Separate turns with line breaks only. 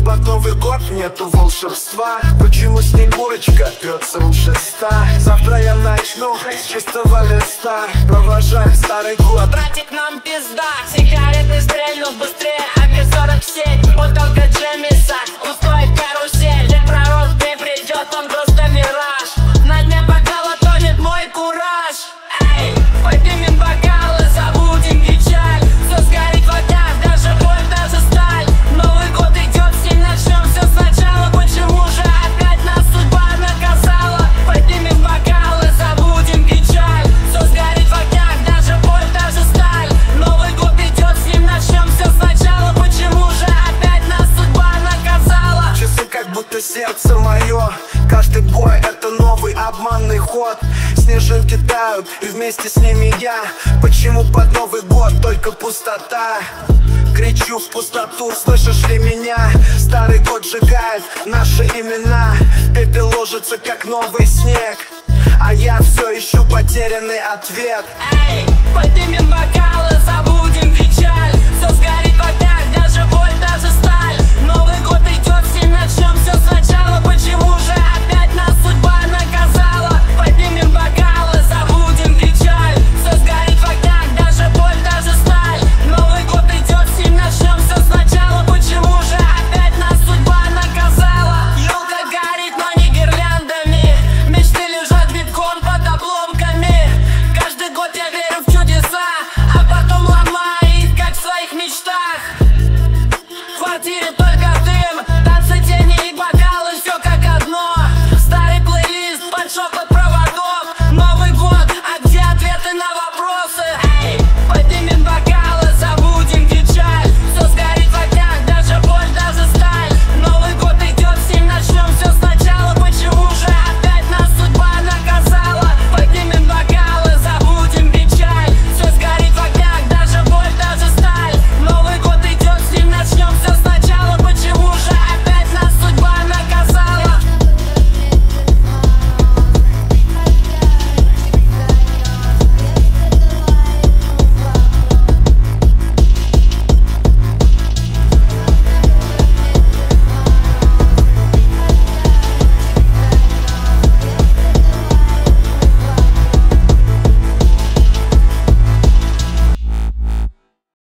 под Новый год нету волшебства? Почему Снегурочка трется у шеста? Завтра я начну с чистого листа. Провожаем старый год.
Братик, нам пизда. Сигареты стрельнут быстрее АК-47. Вот только Джемиса устроит карусель. Дед Пророк не придет, он просто мираж. На дне бокала тонет мой кураж. Эй, поднимем бокалы, забудем печаль. Все сгорит в огнях, даже боль, даже сталь. Новый год идет, с ним начнем все сначала. Почему же опять нас судьба наказала? Поднимем бокалы, забудем печаль. Все сгорит в огнях, даже боль, даже сталь. Новый год идет, с ним начнем все сначала. Почему же опять нас судьба наказала?
Часы как будто сердце мое. Каждый бой это новый обманный ход. Снежинки тают, и вместе с ними я. Почему под Новый год только пустота? Кричу в пустоту, слышишь ли меня? Старый год сжигает наши имена. Пепел ложится, как новый снег, а я все ищу потерянный ответ.
Эй, поднимем бокалы,